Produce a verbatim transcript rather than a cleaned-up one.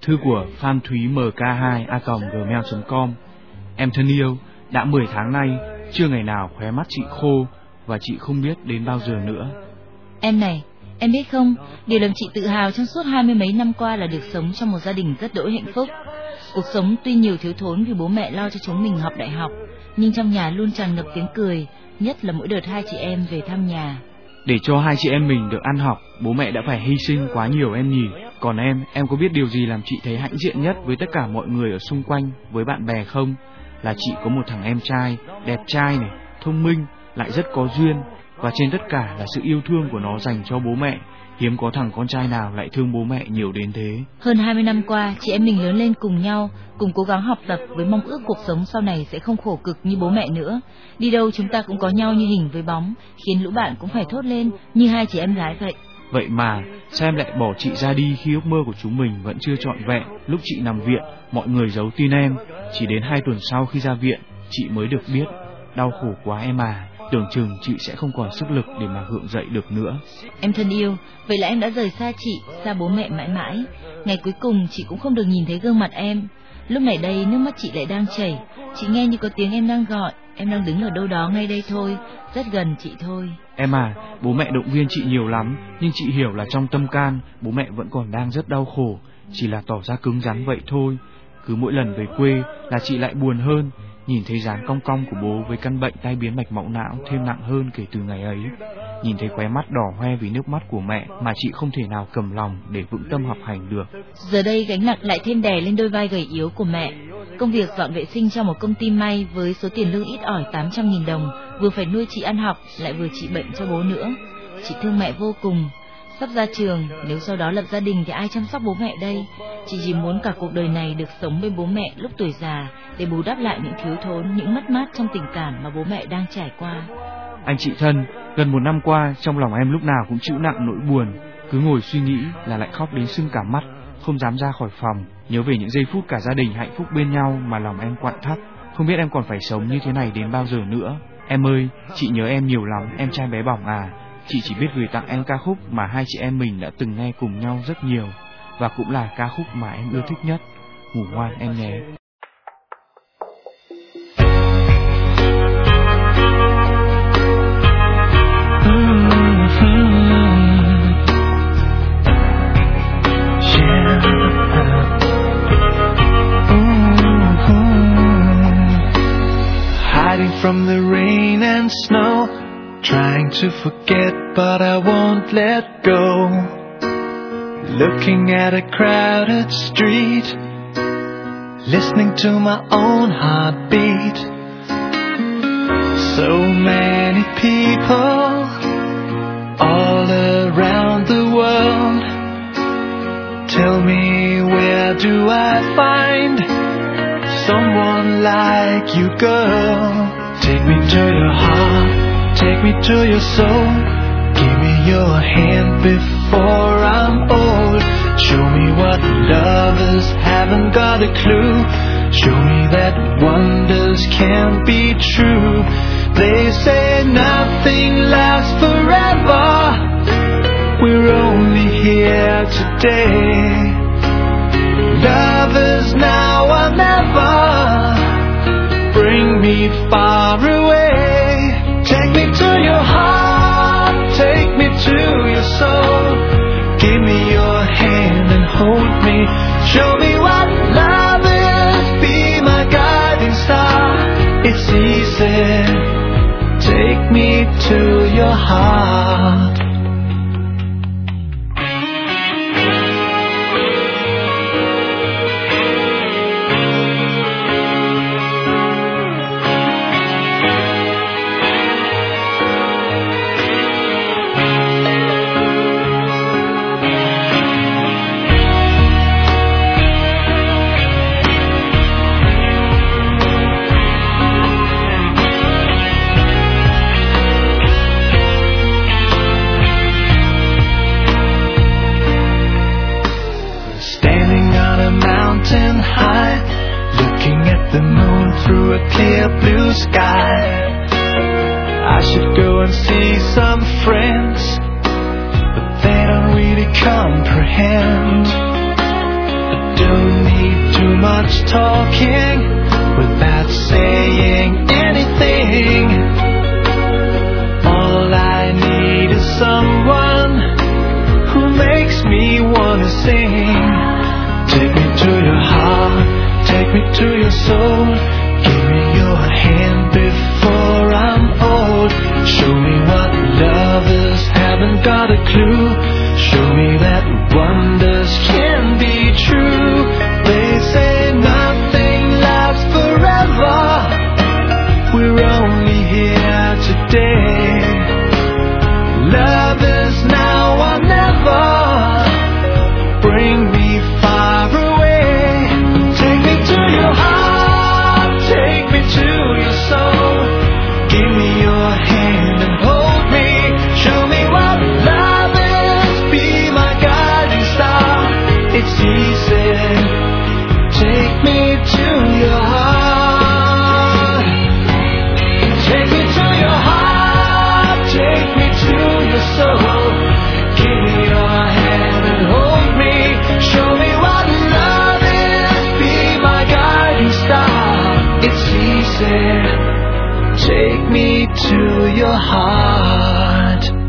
thư của phan thúy m k hai a còng gmail chấm com. Em thân yêu, đã mười tháng nay chưa ngày nào khóe mắt chị khô, và chị không biết đến bao giờ nữa. Em này, em biết không, điều làm chị tự hào trong suốt hai mươi mấy năm qua là được sống trong một gia đình rất đỗi hạnh phúc. Cuộc sống tuy nhiều thiếu thốn vì bố mẹ lo cho chúng mình học đại học, nhưng trong nhà luôn tràn ngập tiếng cười, nhất là mỗi đợt hai chị em về thăm nhà. Để cho hai chị em mình được ăn học, bố mẹ đã phải hy sinh quá nhiều em nhỉ. Còn em, em có biết điều gì làm chị thấy hãnh diện nhất với tất cả mọi người ở xung quanh, với bạn bè không? Là chị có một thằng em trai, đẹp trai này, thông minh, lại rất có duyên, và trên tất cả là sự yêu thương của nó dành cho bố mẹ. Hiếm có thằng con trai nào lại thương bố mẹ nhiều đến thế. Hơn hai mươi năm qua, chị em mình lớn lên cùng nhau, cùng cố gắng học tập với mong ước cuộc sống sau này sẽ không khổ cực như bố mẹ nữa. Đi đâu chúng ta cũng có nhau như hình với bóng, khiến lũ bạn cũng phải thốt lên như hai chị em gái vậy. Vậy mà, sao em lại bỏ chị ra đi khi ước mơ của chúng mình vẫn chưa trọn vẹn? Lúc chị nằm viện, mọi người giấu tin em. Chỉ đến hai tuần sau khi ra viện, chị mới được biết. Đau khổ quá em à, tưởng chừng chị sẽ không còn sức lực để mà gượng dậy được nữa. Em thân yêu, vậy là em đã rời xa chị, xa bố mẹ mãi mãi. Ngày cuối cùng chị cũng không được nhìn thấy gương mặt em. Lúc này đây nước mắt chị lại đang chảy. Chị nghe như có tiếng em đang gọi. Em đang đứng ở đâu đó ngay đây thôi, rất gần chị thôi. Em à, bố mẹ động viên chị nhiều lắm, nhưng chị hiểu là trong tâm can bố mẹ vẫn còn đang rất đau khổ, chỉ là tỏ ra cứng rắn vậy thôi. Cứ mỗi lần về quê là chị lại buồn hơn, nhìn thấy dáng cong cong của bố với căn bệnh tai biến mạch máu não thêm nặng hơn kể từ ngày ấy. Nhìn thấy khóe mắt đỏ hoe vì nước mắt của mẹ mà chị không thể nào cầm lòng để vững tâm học hành được. Giờ đây gánh nặng lại thêm đè lên đôi vai gầy yếu của mẹ. Công việc dọn vệ sinh trong một công ty may với số tiền lương ít ỏi tám trăm nghìn đồng, vừa phải nuôi chị ăn học lại vừa trị bệnh cho bố nữa. Chị thương mẹ vô cùng. Sắp ra trường, nếu sau đó lập gia đình thì ai chăm sóc bố mẹ đây? Chị chỉ muốn cả cuộc đời này được sống bên bố mẹ lúc tuổi già, để bù đắp lại những thiếu thốn, những mất mát trong tình cảm mà bố mẹ đang trải qua. Anh chị thân, gần một năm qua trong lòng em lúc nào cũng trĩu nặng nỗi buồn, cứ ngồi suy nghĩ là lại khóc đến sưng cả mắt, không dám ra khỏi phòng. Nhớ về những giây phút cả gia đình hạnh phúc bên nhau mà lòng em quặn thắt. Không biết em còn phải sống như thế này đến bao giờ nữa. Em ơi, chị nhớ em nhiều lắm, em trai bé bỏng à. Chị chỉ biết gửi tặng em ca khúc mà hai chị em mình đã từng nghe cùng nhau rất nhiều, và cũng là ca khúc mà em ưa thích nhất. Ngủ ngoan em nhé. Hiding from the rain and snow, trying to forget but I won't let go. Looking at a crowded street, listening to my own heartbeat. So many people all around the world. Tell me, where do I find someone like you, girl? Take me to your heart, take me to your soul. Give me your hand before I'm old. Show me what lovers haven't got a clue. Show me that wonders can't be true. They say nothing lasts forever. We're only here today. Lovers now or never. Bring me far away. Take me to your heart, take me to your soul. Give me your hand and hold me. Show me what love is, be my guiding star. It's easy, take me to your heart. Through a clear blue sky, I should go and see some friends, but they don't really comprehend. But don't talking without saying anything. All I need is someone who makes me wanna sing. Take me to your heart, take me to your soul. Give me your hand before I'm old. Show me what lovers haven't got a clue. Show me that wonders can be true. They say nothing lasts forever. We're only here today. Love is now or never. Bring me far away. Take me to your heart, take me to your soul. Give me your hand and hold me. Show me what love is, be my guiding star. It's easy. Take me to your heart. Take me to your heart, take me to your soul. Give me your hand and hold me. Show me what love is, be my guiding star. It's easy. Take me to your heart.